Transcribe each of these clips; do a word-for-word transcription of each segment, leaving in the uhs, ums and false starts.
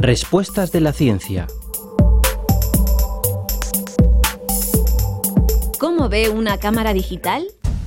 Respuestas de la ciencia. ¿Cómo ve una cámara digital?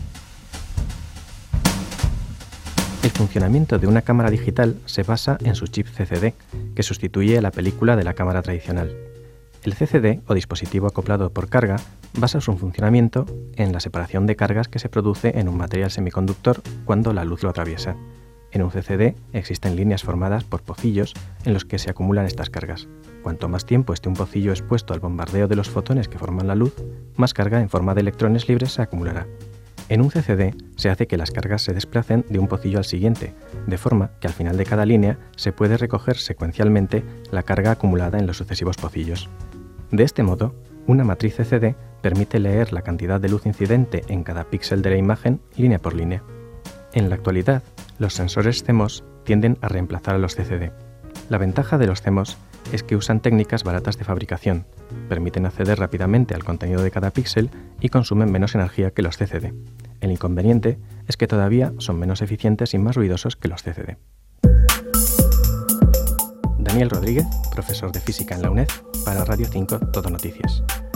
El funcionamiento de una cámara digital se basa en su chip C C D, que sustituye a la película de la cámara tradicional. El C C D, o dispositivo acoplado por carga, basa su funcionamiento en la separación de cargas que se produce en un material semiconductor cuando la luz lo atraviesa. En un C C D existen líneas formadas por pocillos en los que se acumulan estas cargas. Cuanto más tiempo esté un pocillo expuesto al bombardeo de los fotones que forman la luz, más carga en forma de electrones libres se acumulará. En un C C D se hace que las cargas se desplacen de un pocillo al siguiente, de forma que al final de cada línea se puede recoger secuencialmente la carga acumulada en los sucesivos pocillos. De este modo, una matriz C C D permite leer la cantidad de luz incidente en cada píxel de la imagen línea por línea. En la actualidad, los sensores C M O S tienden a reemplazar a los C C D. La ventaja de los C M O S es que usan técnicas baratas de fabricación, permiten acceder rápidamente al contenido de cada píxel y consumen menos energía que los C C D. El inconveniente es que todavía son menos eficientes y más ruidosos que los C C D. Daniel Rodríguez, profesor de física en la UNED, para Radio cinco Todo Noticias.